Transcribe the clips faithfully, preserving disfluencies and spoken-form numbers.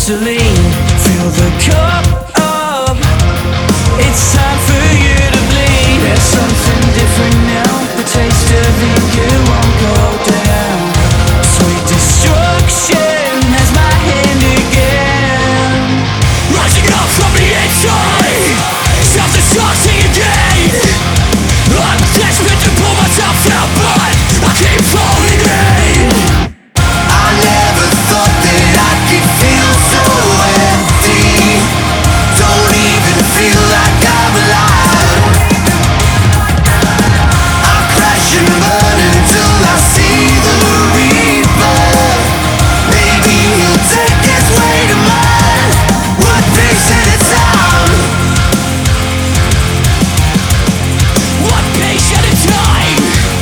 gasoline, fill the cup up. It's time for you to bleed. There's something different now. The taste of you won't go down. Sweet destruction has my hand again. Rising up from the inside, self-destructing again. I'm desperate to pull myself out, but I keep falling in. I never thought that I could feel so empty. Don't even feel like I'm alive. I crash and burn until I see the reaper. Maybe he'll take his way to mine, one piece at a time. One piece at a time.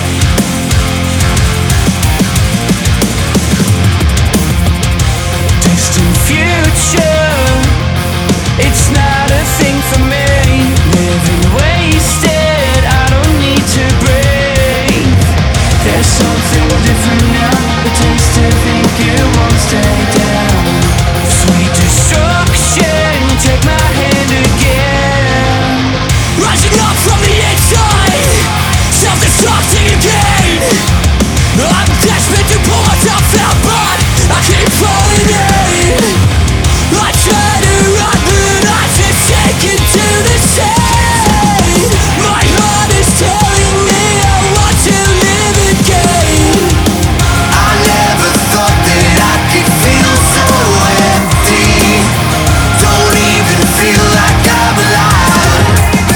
Distant future, it's not a thing for me. Living wasted, I don't need to breathe. There's something different now. The taste of ink, it won't stay down. Sweet destruction, take my hand again. Rising up from the inside, self-destructing again. I'm desperate to pull myself out, but I keep falling in. I try to run, but I just sink into the sand. My heart is telling me I want to live again. I never thought that I could feel so empty. Don't even feel like I'm alive.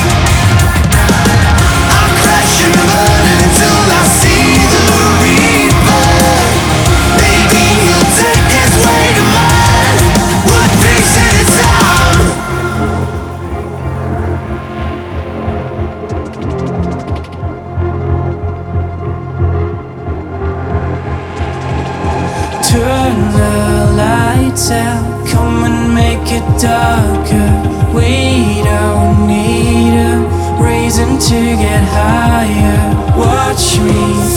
I crash and burn until I see the reaper. Maybe he'll take his way to mine, one piece at a time. Turn the lights out, come and make it darker. We don't need a reason to get higher. Watch me